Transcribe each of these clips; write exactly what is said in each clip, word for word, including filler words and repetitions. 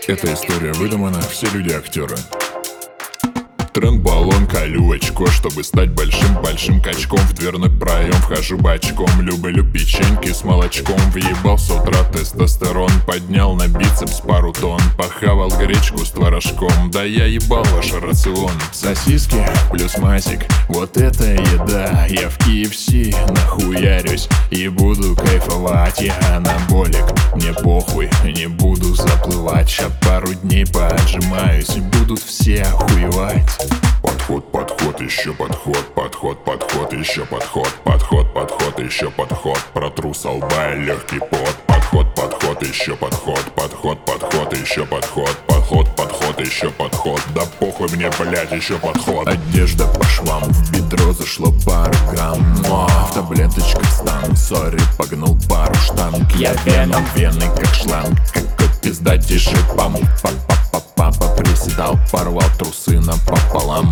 Эта история выдумана, все люди актеры. Тренд, баллон, колю очко, чтобы стать большим-большим качком. В дверной проем вхожу бочком. Люблю печеньки с молочком. Въебал с утра тестостерон. Поднял на бицепс пару тонн. Похавал гречку с творожком. Да я ебал ваш рацион. Сосиски плюс масик, вот это еда. Я в кей эф си нахуярюсь и буду кайфовать. Я анаболик, мне похуй, не буду заплывать. Ща пару дней поотжимаюсь и будут все охуевать. Подход, подход, еще подход, подход, подход, еще подход, подход, подход, еще подход. Протру со лба и легкий пот. Подход, подход, еще подход, подход, подход, еще подход, подход, подход, еще подход. Да похуй мне, блять, еще подход. Одежда по швам, в бедро зашло пару грамм. Но в таблеточках стану, сори, погнул пару штанг. Я веном, вены как шланг, какой пиздатейший памп. Папа приседал, порвал трусы напополам.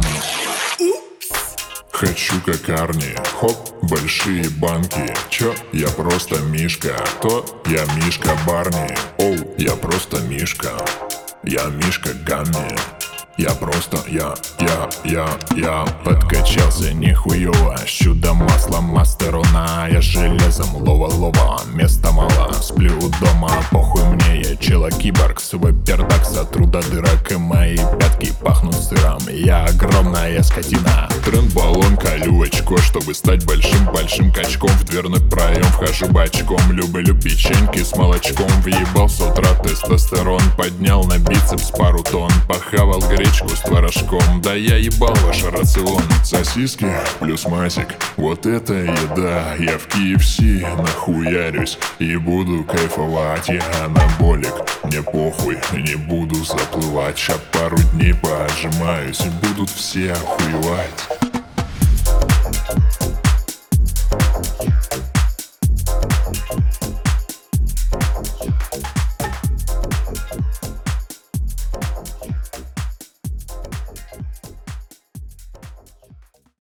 Хочу как Арни, хоп, большие банки. Чё? Я просто Мишка. То я Мишка Барни. Оу, я просто Мишка. Я Мишка Гамми. Я просто, я, я, я, я подкачался нихуево. С чудом масла мастерона. Я железом лова-лова, места мало. Сплю дома, похуй мне, я чела-киборг. Свой пердак сотру до дырок, и мои пятки пахнут сыром. Я огромная скотина. Тренд, баллон, колю очко, чтобы стать большим-большим качком. В дверной проем вхожу бочком. Люблю печеньки с молочком. Въебал с утра тестостерон. Поднял на бицепс пару тонн. Похавал гречку с творожком. Да я ебал ваш рацион. Сосиски плюс масик, вот это еда. Я в кей эф си нахуярюсь и буду кайфовать. Я анаболик, мне похуй, не буду заплывать. Ща пару дней поотжимаюсь и будут все охуевать.